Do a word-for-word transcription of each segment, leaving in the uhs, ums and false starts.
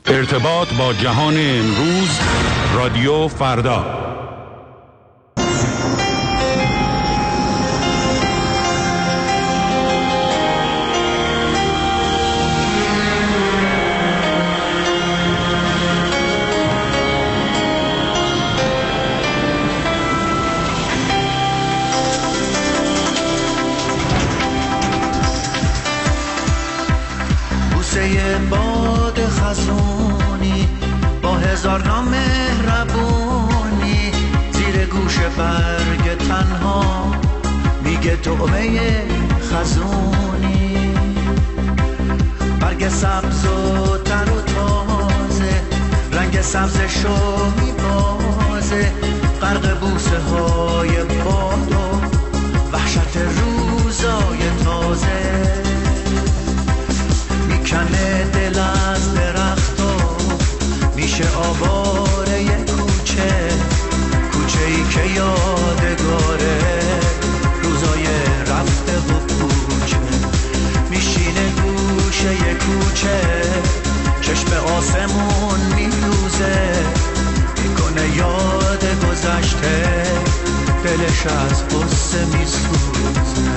ارتباط با جهان امروز، رادیو فردا. باد خزونی با هزار نام مهربونی، زیر گوش برگ تنها میگه طعمه خزونی. برگ سبز و تر و تازه، رنگ سبزشو میبازه، غرق بوسه های باد و وحشت روزای تازه. میکنه دل از درخت و میشه آواره کوچه، کوچه ای که یادگاره روزای رفته و کوچه. میشینه گوشه ی کوچه، چشم آسمون میدوزه، میکنه یاد گذشته، دلش از غصه میسوزه.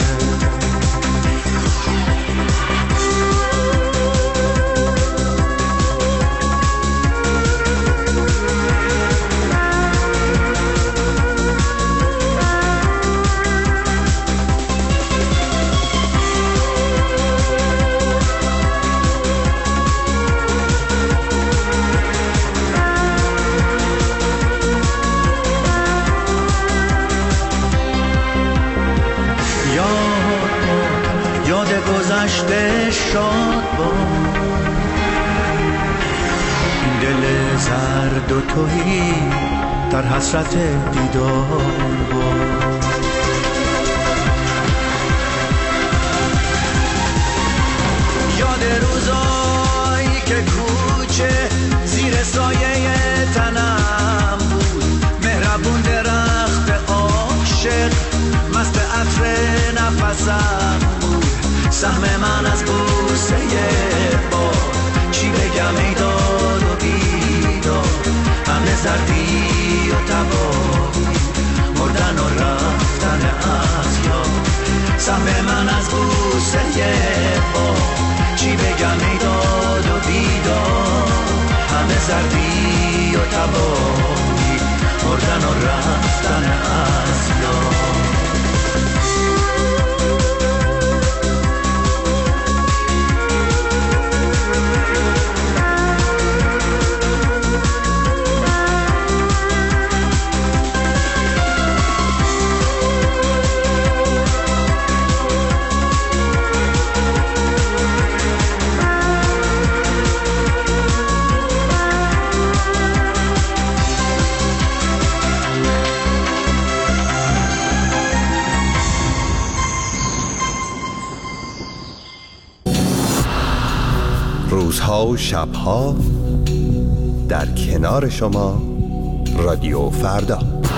گذشته شاد با این دل زرد و تهی در حسرت دیدار با. یاد روزایی که کوچه زیر سایه تنم بود، مهربون درخت عاشق مست عطر نفسم بود. سهم من از بوسه باد، چی بگم ای داد و بیداد، همه زردی و تباهی، مردن و رفتن از یاد. سهم من از بوسه باد، چی بگم ای داد و بیداد، همه زردی و تباهی، مردن و رفتن از یاد. روزها و شبها در کنار شما، رادیو فردا.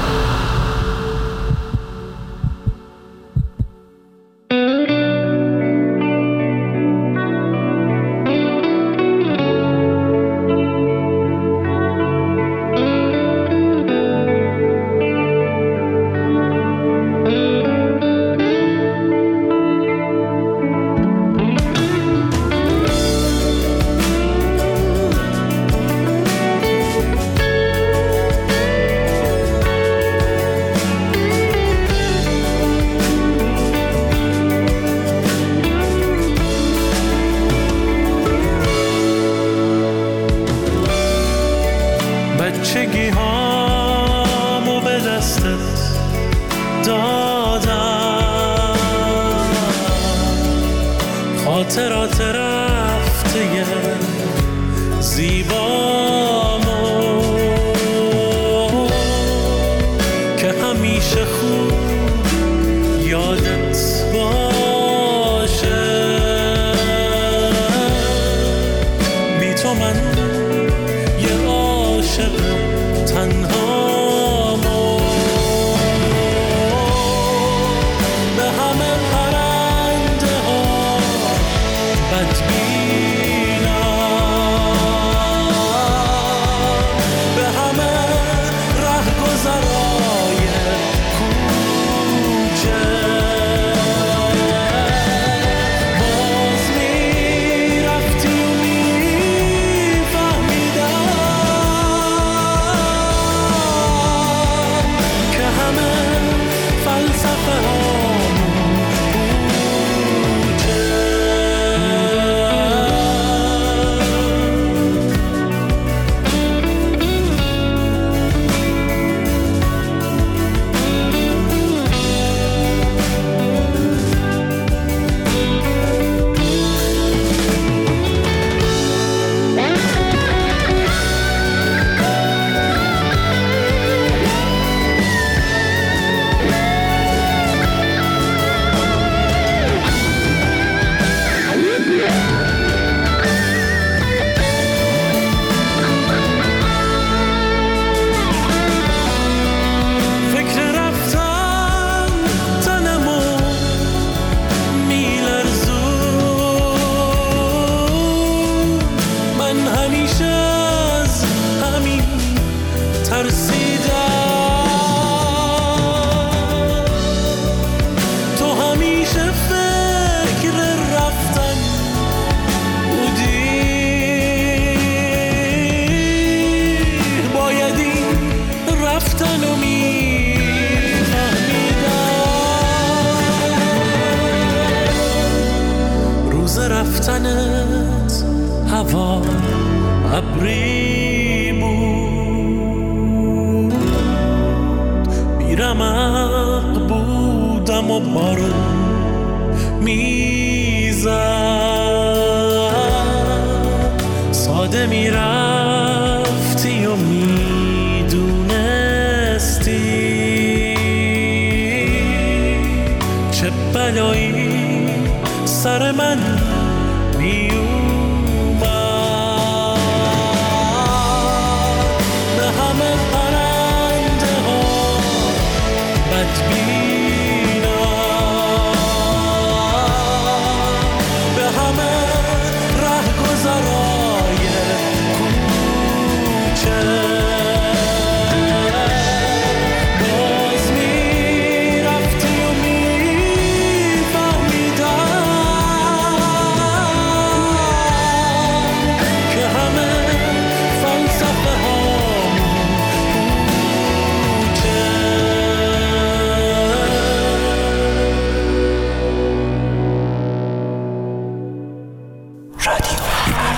بچگی هامو به دستت دادم، خاطرات رفته زیبامو که همیشه خوب یادت باشه. بی تو من یه عاشق تنهامو، به همه پرنده ها بدبینم، من همیشه از همین ترسیدم. تو همیشه فکر رفتن بودی، باید این رفتن رو می‌فهمیدم. روز رفتنت هوا ابری بود، بیرمق بودم و بارون میزد. ساده میرفتی و میدونستی چه بلایی سر من میومد. به همه پرنده ها بدبینا، به همه رهگذرای کوچه باز میرفتی و میفهمیدم که همه فلسفه هامون کوچه. رادیو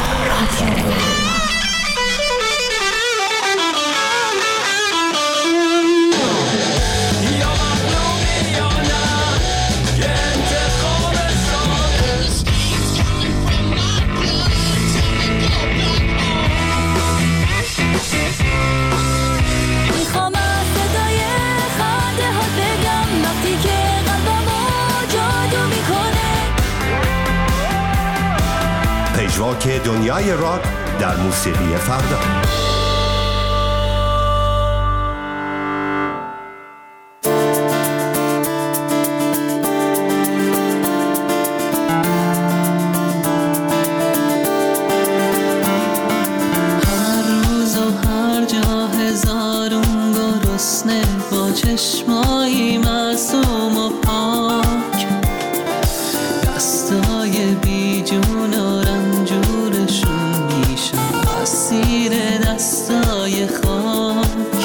میخوام از صدای خنده ها بگم وقتی که قلبمو جادو میکنه. پژواک دنیای راک در موسیقی فردا. هر روز و هر جا هزارون گرسنه با چشمایی معصوم و پاک، دستای بیجون و رنجورشون میشن اسیر دستای خاک.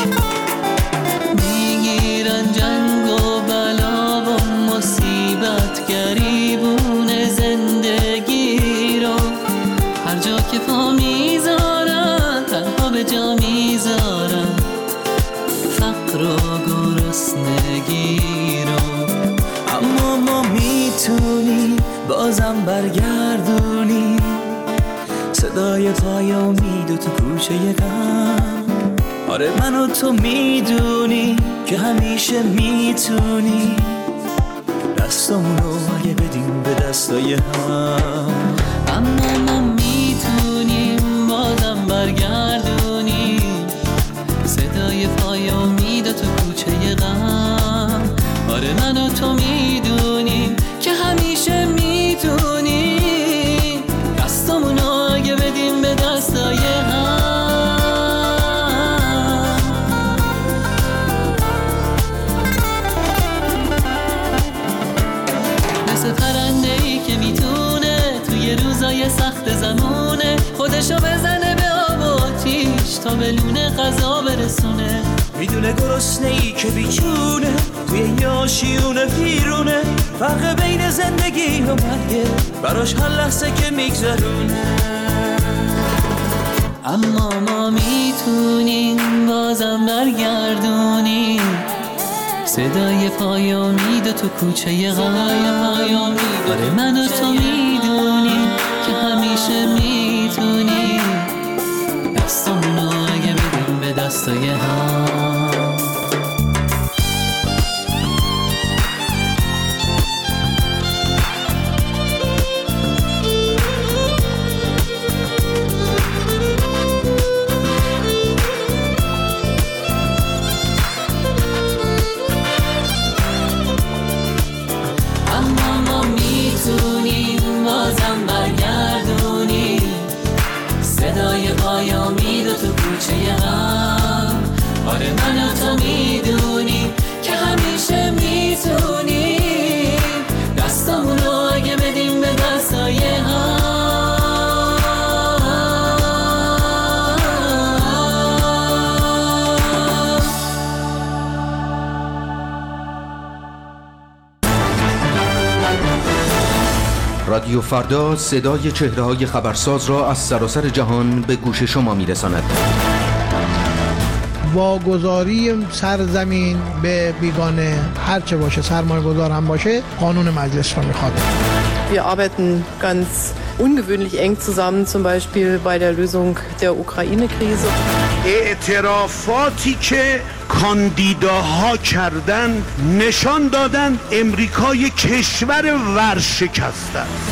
میگیرن جنگ و بلا و مصیبت گریبون زندگی رو، هر جا که پا میذارن تنها به جا میذارن فقر و گرسنگی رو. اما ما میتونیم بازم برگردونیم صدای پای امید و تو کوچه غم. آره من و تو میدونی که همیشه میتونی دستمونو اگه بدیم به دستای هم. اما ما میتونیم بازم برگردونیم صدای پای امید و تو کوچه غم. آره من و تو میدونیم که همیشه میتونیم دستمونو اگه بدیم به دستای هم. مثل پرنده‌ای که میتونه توی روزای سخت زمونه خودشو بزنه به آب و آتیش تا به لونه غذا برسونه. میدونه گرسنه ای که بیچونه توی یاشیونه پیرونه، فرق بین زندگی و مرگه براش هر لحظه که میگذرونه. اما ما میتونیم بازم برگردونیم صدای پای امید تو کوچه غم. آره من و تو میدونیم که همیشه میتونیم دستمونو اگه بدیم به دستای هم. رادیو فردا صدای چهره‌های خبرساز را از سراسر جهان به گوش شما می‌رساند. واگذاری سرزمین به بیگانه هرچه باشه سرمایه گذار هم باشه قانون مجلس رو میخواد. Wir arbeiten ganz ungewöhnlich eng zusammen, zum Beispiel bei der Lösung der Ukraine-Krise. اعترافاتی که کاندیداها کردن نشان دادن امریکا یک کشور ورشکسته است.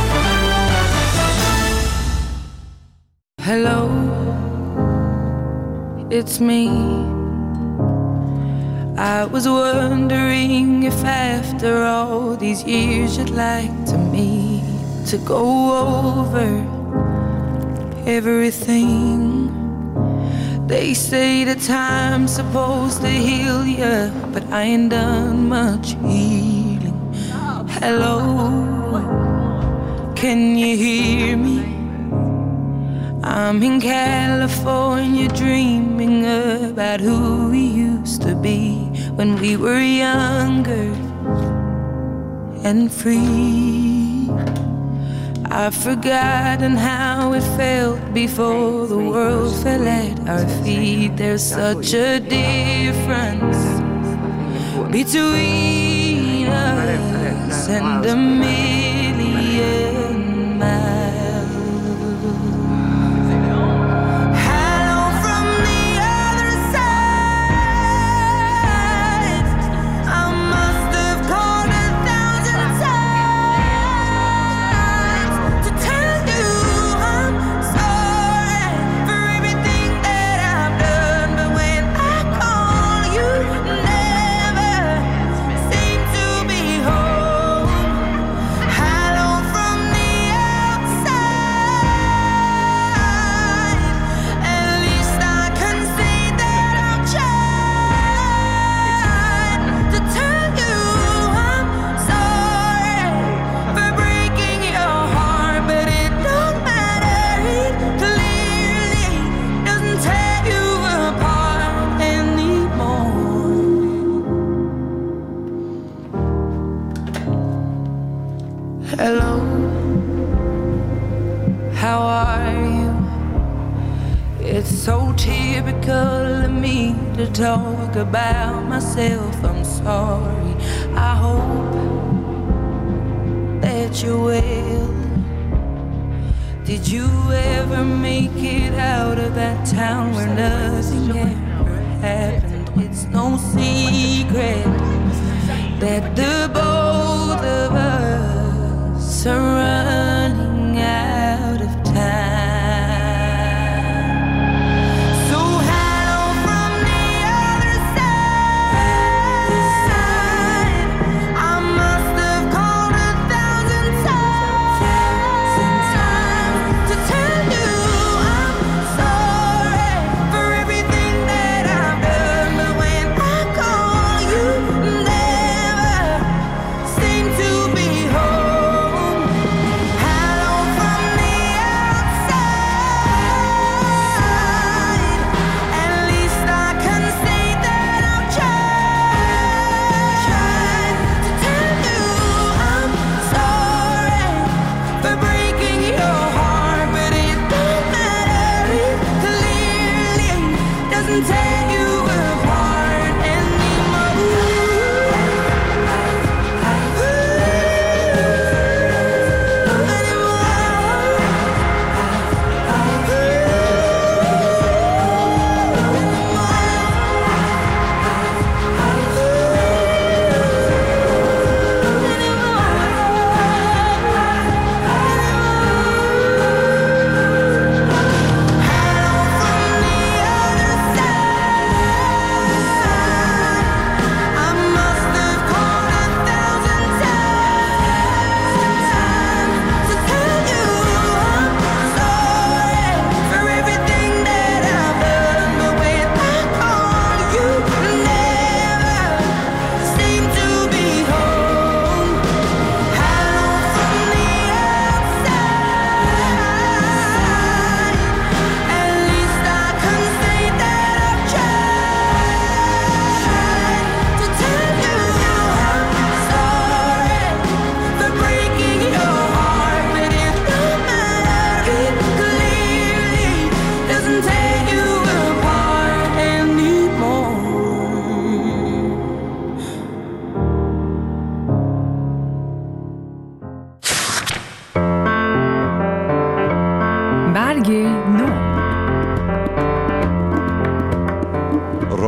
Hello, it's me. I was wondering if after all these years you'd like to meet to go over everything. They say the time's supposed to heal ya, but I ain't done much healing. Hello, can you hear me? I'm in California dreaming about who we used to be when we were younger and free. I've forgotten how it felt before the world fell at our feet. There's such a difference between us and a million miles. Hello, how are you? It's so typical of me to talk about myself. I'm sorry. I hope that you're well. Did you ever make it out of that town where nothing ever happened? It's no secret that the both of us are running out of time. So hello from the other side. I must have called a thousand times to tell you I'm sorry for everything that I've done. But when I call you, never seem to be home.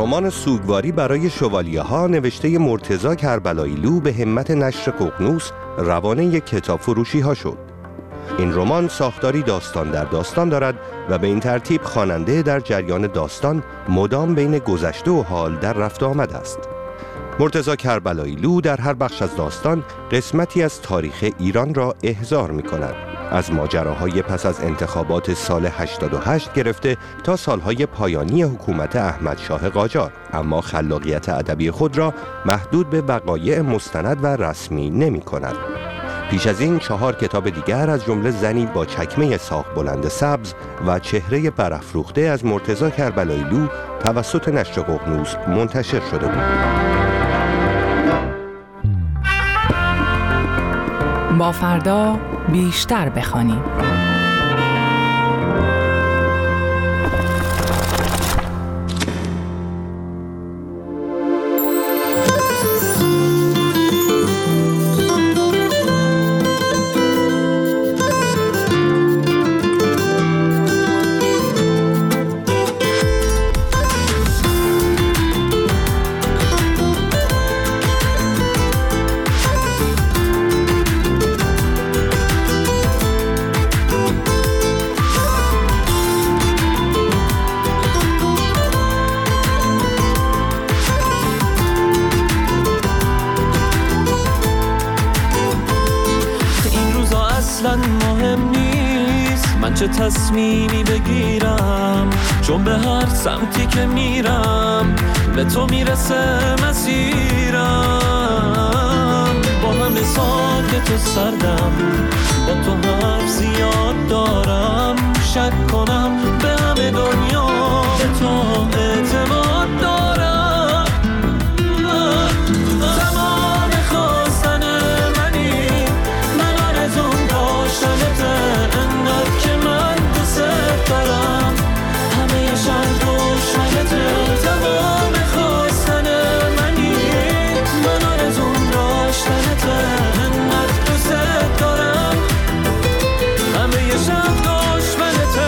رمان سوگواری برای شوالیه ها نوشته مرتضی کربلاییلو به همت نشر ققنوس روانه کتاب فروشی ها شد. این رمان ساختاری داستان در داستان دارد و به این ترتیب خواننده در جریان داستان مدام بین گذشته و حال در رفت و آمد است. مرتضی کربلاییلو در هر بخش از داستان قسمتی از تاریخ ایران را احضار می کند. از ماجراهای پس از انتخابات سال هشتاد و هشت گرفته تا سالهای پایانی حکومت احمد شاه قاجار، اما خلاقیت ادبی خود را محدود به وقایع مستند و رسمی نمی کند. پیش از این چهار کتاب دیگر از جمله زنی با چکمه ساق بلند سبز و چهره برافروخته از مرتضی کربلاییلو توسط نشر ققنوس منتشر شده بود. با فردا بیشتر بخوانیم. چه تصمیمی بگیرم، چون به هر سمتی که میرم به تو میرسه مسیرم. با همه ساکت و سردم، با تو حرف زیاد دارم، شک کنم به همه دنیا به تو اعتماد دارم. تمام خواستن منی، من آرزوم داشتنته، انقدر که من دوست دارم، همه شهر روشنته. تمام خواستن منی، من آرزوم داشتنته، انقدر دوست دارم، همه شهر دشمنته.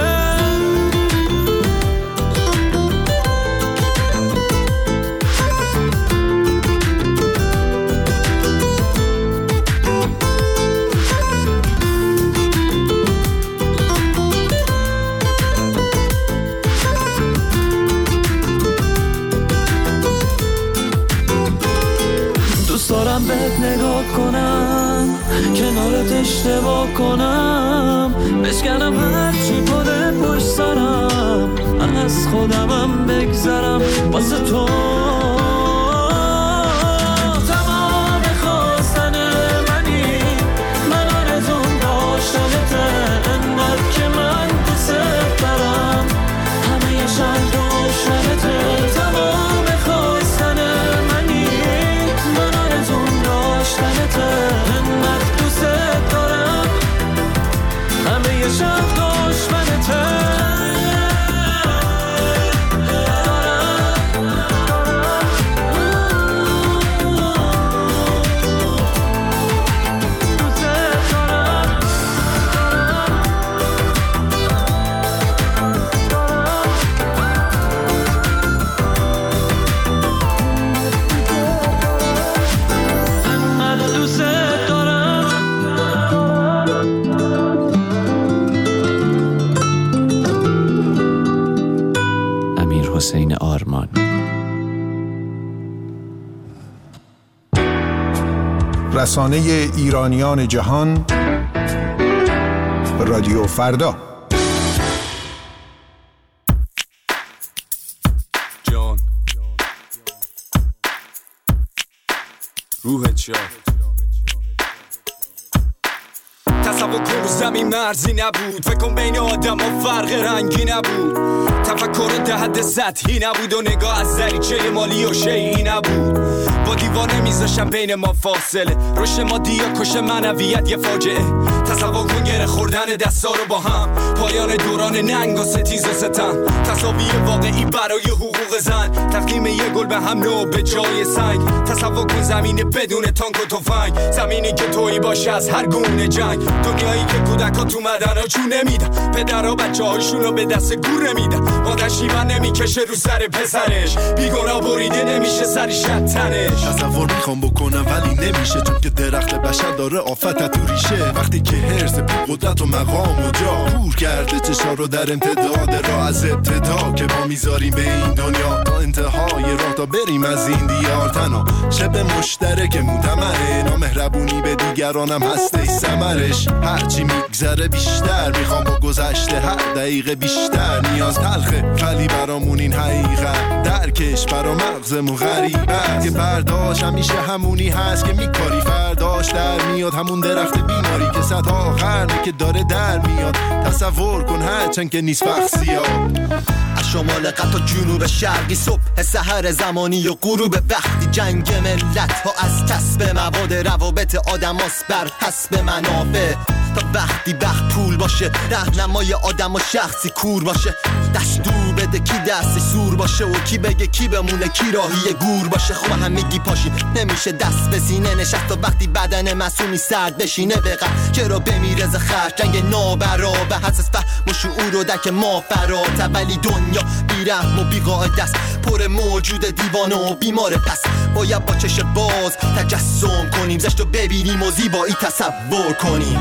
دوست دارم بهت نگاه کنم، کنارت اشتباه کنم، بشکنم هرچی بوده پشت سرم، از خودمم بگذرم واسه تو. تمام خواستن منی، من آرزوم داشتنته، انقدر که من دوست دارم، همه شهر روشنته. تمام خواستن منی، من آرزوم داشتنته، انقدر دوست دارم، همه شهر دشمنته. حسین آرمان. رسانه ایرانیان جهان، رادیو فردا. جان روحت شاد. تصور کن زمین مرزی نبود، فکر کن بین آدم ها فرق رنگی نبود، تفکر ده حد سطحی نبود و نگاه از دریچه مالی و شیعی نبود. با با دیوانه میذاشم بین ما فاصله. رشد مادی یا کش معنویت یه فاجعه. تصور کن گره خوردن دستا رو با هم، پایان دوران ننگ و ستیز و ستم، تصاویر واقعی برای حقوق زن، تقدیم یه گل به هم نو به جای سنگ. تصور کن زمین بدون تانک و تفنگ، زمینی که تویی باشه از هر گونه جنگ، دنیایی که کودکا تو مدن ها چون نمیدن، پدرها بچه هاشون رو به دست گور نمیدن، مادر شیون نمیکشه رو سر پسرش، بیگناه بریده نمیشه سری شتنش. تصور میخوام بکنم ولی نمیشه، چون که درخت بشر داره آفت تو ریشه. وقتی که هرس قدرت و مقام و جا کور کرده چشا رو در امتداد راه، از ابتدا که ما میذاریم به این دنیا تا انتهای راه تا بریم از این دیار تنها. شب مشترک متمره، نامهربونی به دیگرانم هسته ثمرش. هرچی میگذره بیشتر میخوام با گذشته، هر دقیقه بیشتر نیاز تلخه، ولی برامون این حقیقت درکش برا مغزمون غریبه که برداشت همیشه همونی هست که میکاری فرداش در میاد. همون درخت بیماری که صدها قرنه که داره در میاد. تصور کن هرچند که نیست وقت زیاد، از شمال قطع جنوب شرقی، صبح سحر زمانی و غروب وقتی، جنگ ملت ها از کسب مواد، روابط آدم هاست بر حسب منافع. تا وقتی وقت پول باشه، راهنمای آدم و شخصی کور باشه، دستور بده کی دستی سور باشه و کی بگه کی بمونه کی راهی گور باشه. خب همگی پاشی نمیشه دست به سینه نشست، تا وقتی بدن معصومی سرد بشینه بقدر چرا بمیره ز خرج جنگ نابرابر، حساس فهم و شعور و درک ما فراته، ولی دنیا بیرحم و بیقاعده است، پر موجود دیوانه و بیماره. پس باید با چش باز تجسم کنیم، زشت رو ببینیم و زیبایی تصور کنیم.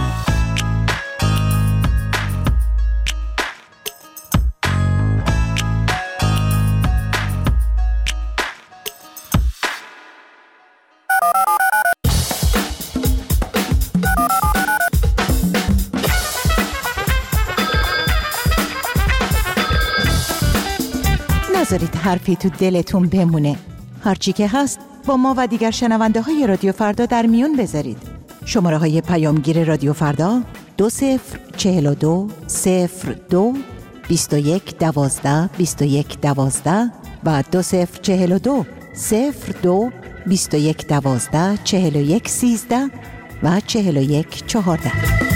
نذارید حرفی تو دلتون بمونه. هرچی که هست با ما و دیگر شنونده های رادیو فردا در میون بذارید. شماره های پیامگیر رادیو فردا دو صفر چهل و دو صفر دو بیست و یک دوازده بیست و یک دوازده و دو صفر چهل و دو صفر دو بیست و یک دوازده چهل و یک سیزده و چهل و یک چهارده.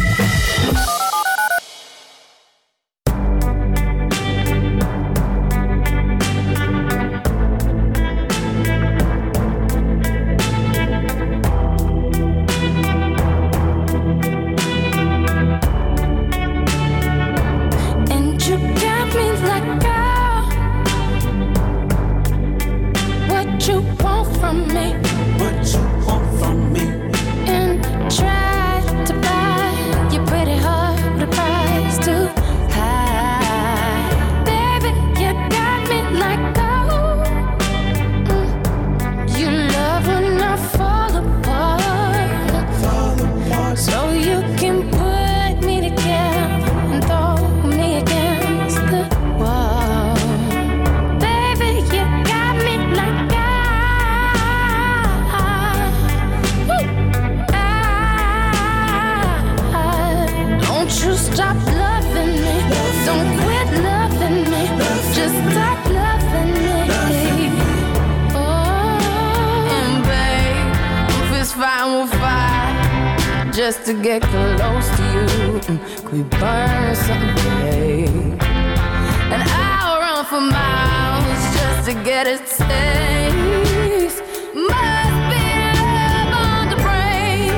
Just to get close to you, could we burn someday? And I'll run for miles just to get a taste. Must be love on the brain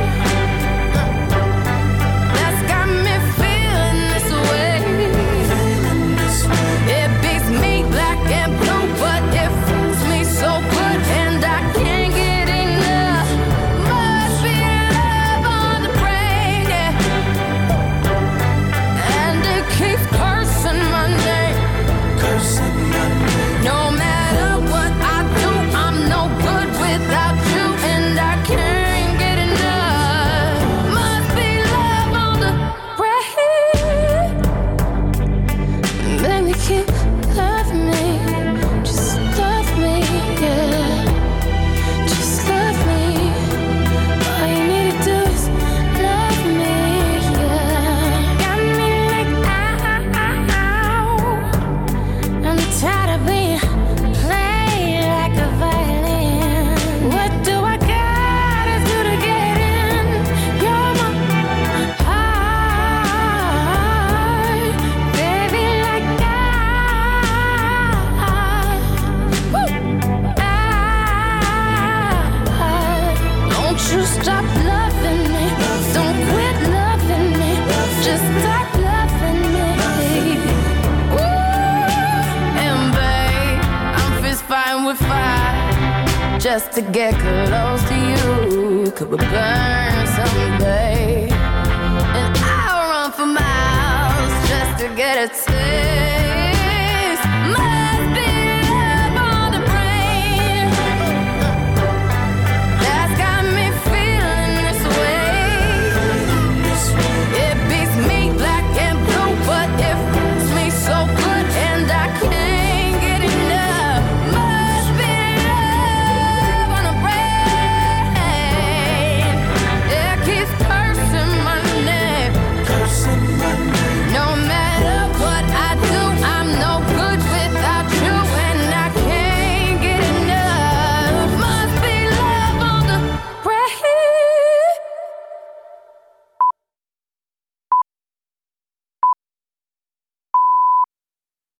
that's got me feeling this way. It beats me black and blue, but it fools me so good, and I can't get enough. Must be love on the brain, yeah. And it keeps cursing my name, cursing my name. No matter what I do, I'm no good without you, and I can't get enough. Must be love on the brain. Baby, keep loving me, just love me, yeah. Just love me. All you need to do is love me, yeah. Got me like ow. I'm tired of being played like a violin. What do just to get close to you. Could we burn someday? And I'll run for miles just to get a taste.